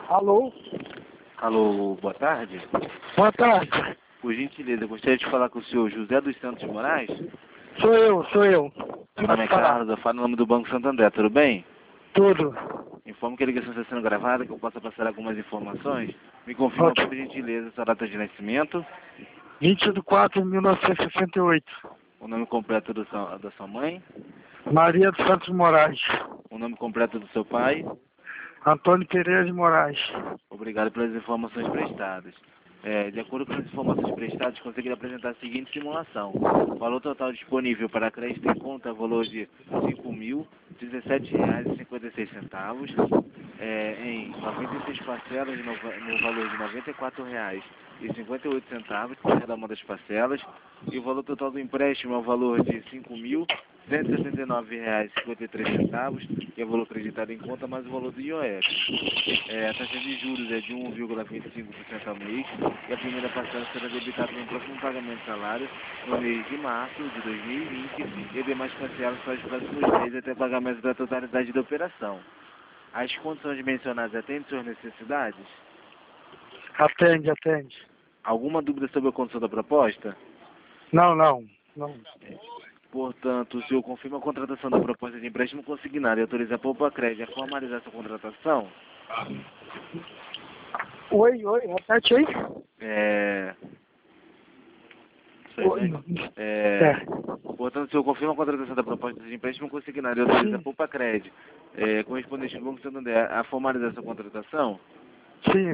Alô? Alô, boa tarde. Boa tarde. Por gentileza, eu gostaria de falar com o senhor José dos Santos Moraes. Sou eu. Meu nome é Carlos, eu falo no nome do Banco Santander, tudo bem? Tudo. Informo que a ligação está sendo gravada, que eu possa passar algumas informações. Me confirma, Ótimo. por gentileza, sua data de nascimento, 20 de 4 de 1968. o nome completo da sua mãe, Maria dos Santos Moraes. o nome completo do seu pai. Antônio Pereira de Moraes. Obrigado pelas informações prestadas. De acordo com as informações prestadas, consegui apresentar a seguinte simulação. O valor total disponível para crédito em conta é o valor de R$ 5.017,56, em 96 parcelas no valor de R$ 94,58 por cada uma das parcelas, e o valor total do empréstimo é o valor de R$ 5.179,53, que é o valor acreditado em conta, mais o valor do IOF. A taxa de juros é de 1,25% ao mês, e a primeira parcela será debitada no próximo pagamento de salário, no mês de março de 2020, e demais parcelas para os próximos meses até pagamento da totalidade da operação. As condições mencionadas atendem suas necessidades? Atende. Alguma dúvida sobre a condição da proposta? Não. Portanto, o senhor confirma a contratação da proposta de empréstimo consignado e autoriza a Poupa Crédito a formalizar sua contratação? Oi, repete aí. Portanto, o senhor confirma a contratação da proposta de empréstimo consignado e autoriza a Poupa Crédito, correspondente ao Banco Santander, a formalizar sua contratação? Sim.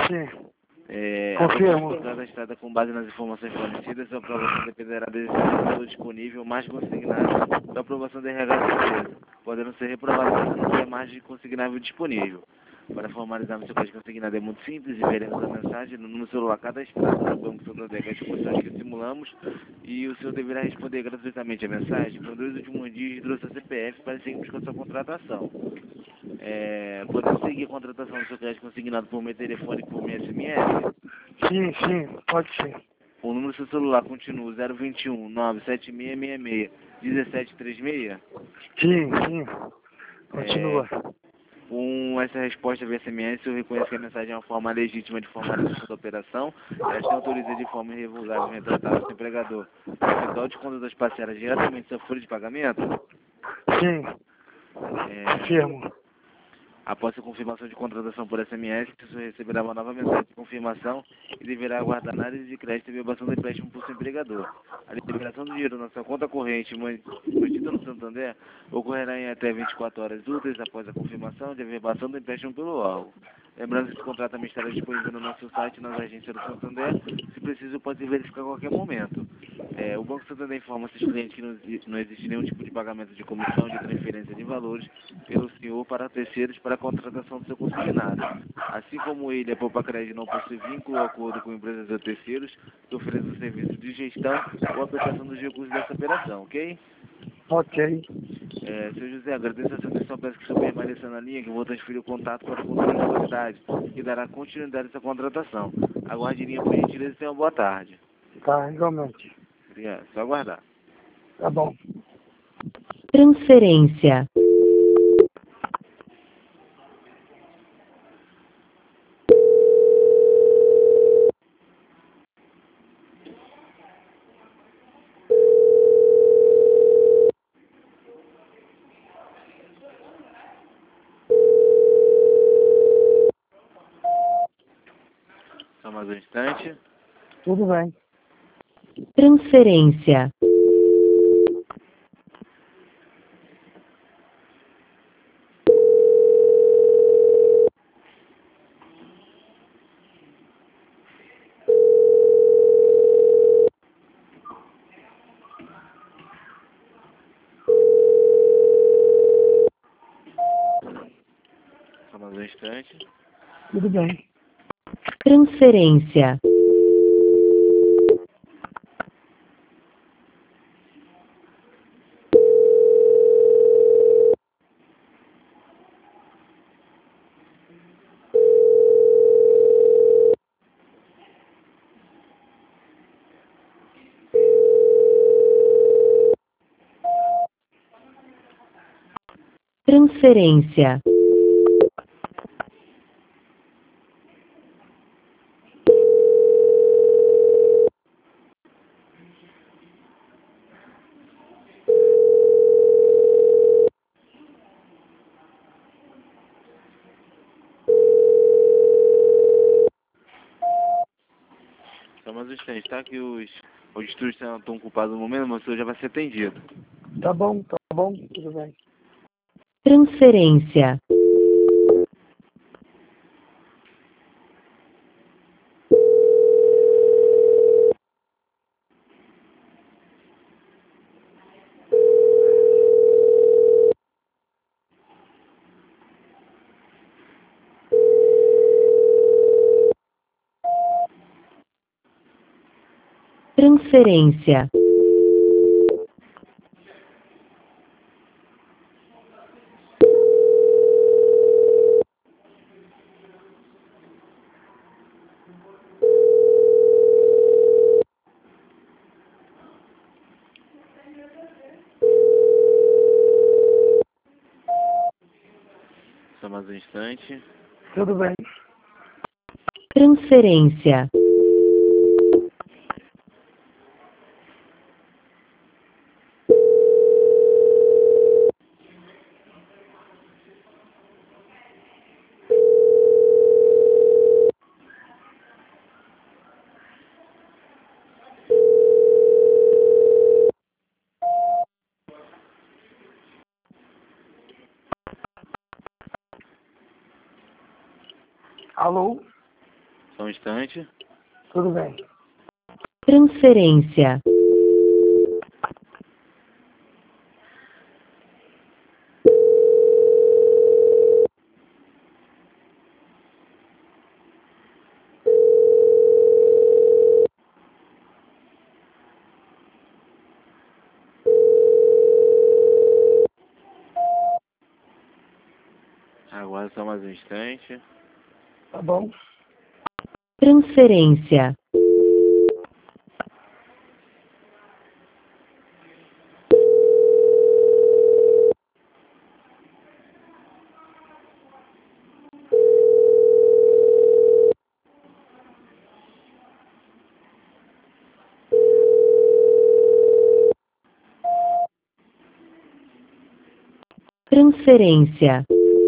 A Confirmo. proposta cadastrada com base nas informações fornecidas, a aprovação dependerá desse valor disponível mais consignado da aprovação da RH da empresa, podendo ser reprovada se não tiver margem consignável disponível. Para formalizar o seu crédito consignado é muito simples, enviaremos a mensagem no número celular cadastrado no Banco Santander, que é as condições que simulamos, e o senhor deverá responder gratuitamente a mensagem com 2 últimos dígitos do seu CPF para seguirmos com a sua contratação. Podemos seguir a contratação do seu crédito consignado por meio telefônico e por meio SMS? Sim, pode ser. O número do seu celular continua 021 97666 1736? Sim. Continua. Com essa resposta via SMS, eu reconheço que a mensagem é uma forma legítima de formalização da operação. Esta autoriza de forma irrevogável e retratável ao empregador a efetuar o desconto das parcelas diretamente da folha de pagamento. Sim. Confirmo. Após a confirmação de contratação por SMS, o senhor receberá uma nova mensagem de confirmação e deverá aguardar análise de crédito e verbação do empréstimo por seu empregador. A liberação do dinheiro na sua conta corrente mantida no Santander ocorrerá em até 24 horas úteis após a confirmação de verbação do empréstimo pelo órgão. Lembrando que o contrato também estará disponível no nosso site e nas agências do Santander. Se preciso, pode verificar a qualquer momento. O Banco Santander informa seus clientes que não existe nenhum tipo de pagamento de comissão, de transferência de valores pelo senhor para terceiros para a contratação do seu consignado. Assim como ele, a Poupa Crédito não possui vínculo ou acordo com empresas ou terceiros que ofereçam serviço de gestão ou aplicação dos recursos dessa operação, ok? Ok. Senhor José, agradeço a sua atenção, peço que o senhor permaneça na linha, que eu vou transferir o contato para o controle de qualidade, que dará continuidade a essa contratação. Aguarde em linha, por gentileza, e tenha uma boa tarde. Tá, igualmente. Obrigado, só aguardar. Tá bom. Transferência. Só mais um instante. Tudo bem. Transferência. Só mais um instante. Tudo bem. Transferência. Transferência. instante, tá? Que os distúrbios estão ocupados no momento, mas o senhor já vai ser atendido. Tá bom, tudo bem. Transferência. Transferência. Só mais um instante. Tudo bem. Transferência. Alô? Só um instante. Tudo bem. Transferência. Agora só mais um instante. Tá bom. Transferência. Transferência.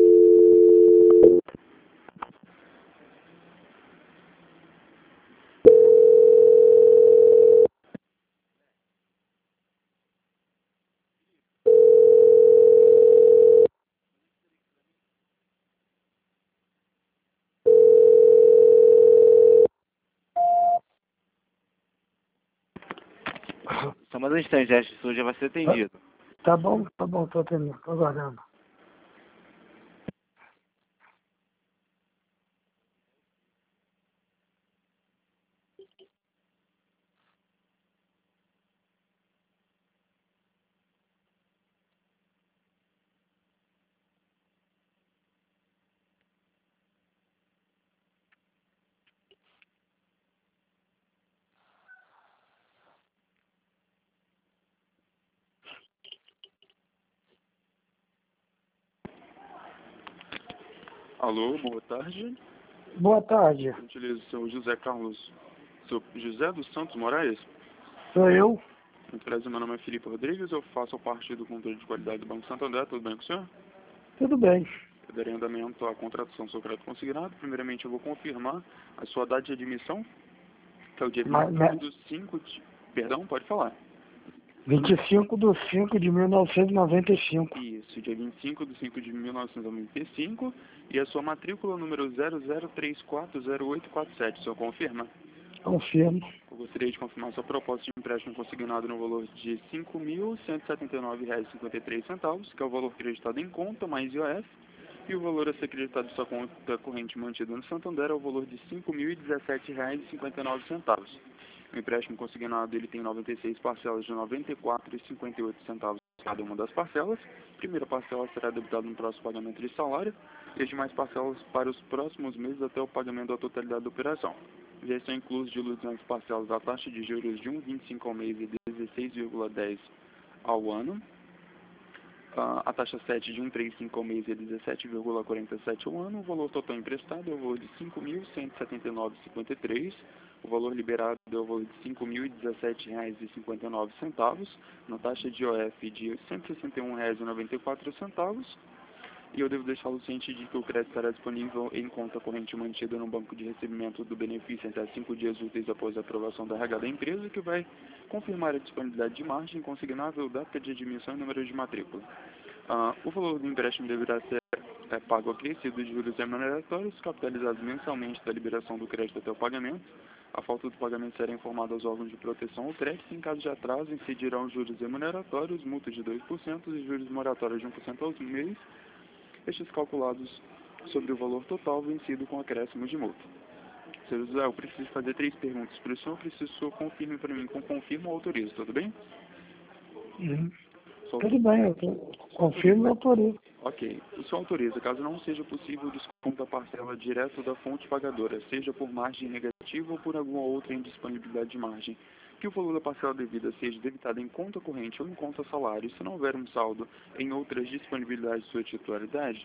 Só mais um instante, acho que o senhor já vai ser atendido. Tá bom, tô atendendo, tô aguardando. Alô, boa tarde. Boa tarde, Utilizo o seu José Carlos. Seu José dos Santos Moraes? sou eu. Muito prazer, meu nome é Felipe Rodrigues, eu faço parte do controle de qualidade do Banco Santander, tudo bem com o senhor? Tudo bem. Eu darei andamento à contratação do seu crédito consignado. Primeiramente, eu vou confirmar a sua data de admissão, que é o dia Mas, 25 do 5 de... Perdão, pode falar. 25/5 de 1995. Isso, dia 25 de 5 de 1995. E a sua matrícula número 00340847, o senhor confirma? Confirmo. Eu gostaria de confirmar sua proposta de empréstimo consignado no valor de R$ 5.179,53, que é o valor acreditado em conta, mais IOF, e o valor a ser acreditado em sua conta corrente mantida no Santander é o valor de R$ 5.017,59. O empréstimo consignado ele tem 96 parcelas de R$ 94,58 cada uma das parcelas. A primeira parcela será debitada no próximo pagamento de salário e as demais parcelas para os próximos meses até o pagamento da totalidade da operação. Já são inclusos diluições parcelas da taxa de juros de 1,25 ao mês e 16,10 ao ano. A taxa 7 de 1,35 ao mês e 17,47 ao ano. O valor total emprestado é o valor de R$ 5.179,53. O valor liberado é o valor de R$ 5.017,59. Na taxa de IOF de R$ 161,94. E eu devo deixá-lo ciente de que o crédito estará disponível em conta corrente mantida no banco de recebimento do benefício até 5 dias úteis após a aprovação da RH da empresa, que vai confirmar a disponibilidade de margem consignável, data de admissão e número de matrícula. O valor do empréstimo deverá ser pago acrescido de juros remuneratórios, capitalizados mensalmente da liberação do crédito até o pagamento. A falta do pagamento será informada aos órgãos de proteção ao crédito. Em caso de atraso, incidirão juros remuneratórios, multa de 2% e juros moratórios de 1% aos mês, estes calculados sobre o valor total vencido com acréscimo de multa. Sr. José, eu preciso fazer 3 perguntas para o senhor, preciso que o senhor confirme para mim com confirmo ou autorizo, tudo bem? Tudo bem, eu confirmo e autorizo. Ok. O senhor autoriza, caso não seja possível o desconto da parcela direto da fonte pagadora, seja por margem negativa ou por alguma outra indisponibilidade de margem, que o valor da parcela devida seja debitada em conta corrente ou em conta salário, se não houver um saldo em outras disponibilidades de sua titularidade?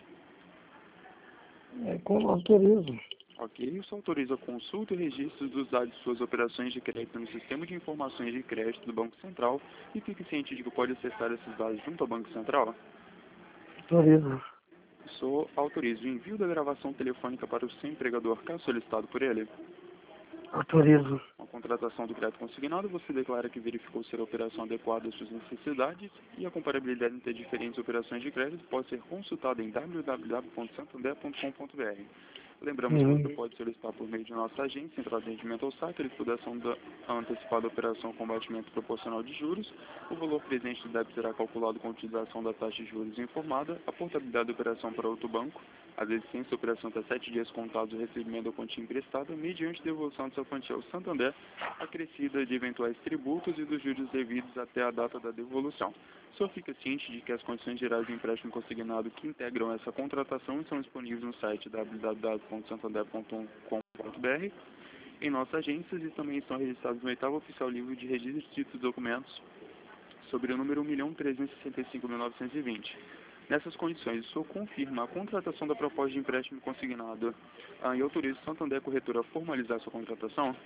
Autorizo. Ok. O senhor autoriza a consulta e registro dos dados de suas operações de crédito no Sistema de Informações de Crédito do Banco Central e fique ciente de que pode acessar esses dados junto ao Banco Central? Autorizo. O senhor autoriza o envio da gravação telefônica para o seu empregador, caso solicitado por ele? Autorizo. A contratação do crédito consignado, você declara que verificou ser a operação adequada às suas necessidades e a comparabilidade entre diferentes operações de crédito pode ser consultada em www.santander.com.br. Lembramos que você pode solicitar por meio de nossa agência, Central de Atendimento ao SAC, a liquidação da antecipada operação com batimento proporcional de juros. O valor presente do débito será calculado com a utilização da taxa de juros informada, a portabilidade da operação para outro banco, a existência da operação até 7 dias contados do recebimento da quantia emprestada, mediante devolução de sua quantia ao Santander, acrescida de eventuais tributos e dos juros devidos até a data da devolução. O senhor fica ciente de que as condições gerais do empréstimo consignado que integram essa contratação estão disponíveis no site www.santander.com.br, em nossas agências, e também estão registrados no 8º Oficial Livro de Registro de Títulos e Documentos, sobre o número 1.365.920. Nessas condições, o senhor confirma a contratação da proposta de empréstimo consignado e autoriza o Santander Corretora a formalizar sua contratação?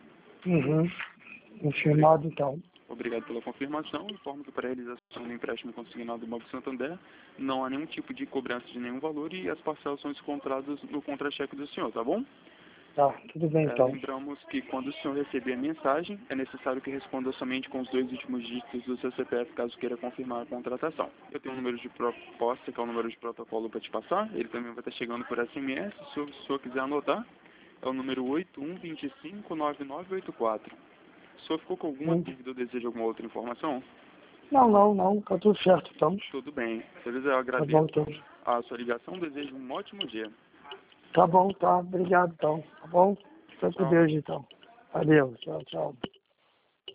Confirmado, então. Obrigado pela confirmação. Informo que para a realização do empréstimo consignado do Banco Santander não há nenhum tipo de cobrança de nenhum valor e as parcelas são descontadas no contra-cheque do senhor, tá bom? Tá, tudo bem, então. Lembramos que quando o senhor receber a mensagem, é necessário que responda somente com os 2 últimos dígitos do seu CPF, caso queira confirmar a contratação. Eu tenho um número de proposta, que é o número de protocolo para te passar. Ele também vai estar chegando por SMS, se o senhor quiser anotar. É o número 81259984. O senhor ficou com alguma dúvida ou deseja alguma outra informação? Não, tá tudo certo, então. Tudo bem. Eu agradeço Tá bom, então. a sua ligação, desejo um ótimo dia. Tá bom, tá. Obrigado, então. Tá bom? Fica com Tchau. Deus, então. Valeu. Tchau, tchau.